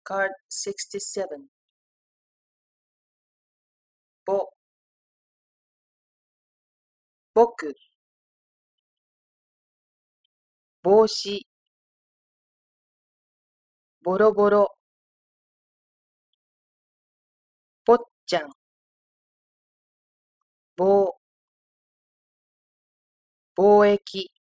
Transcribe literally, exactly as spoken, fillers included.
Card sixty-seven. ぼ、僕、帽子、ボロボロ、坊っちゃん、棒、貿易、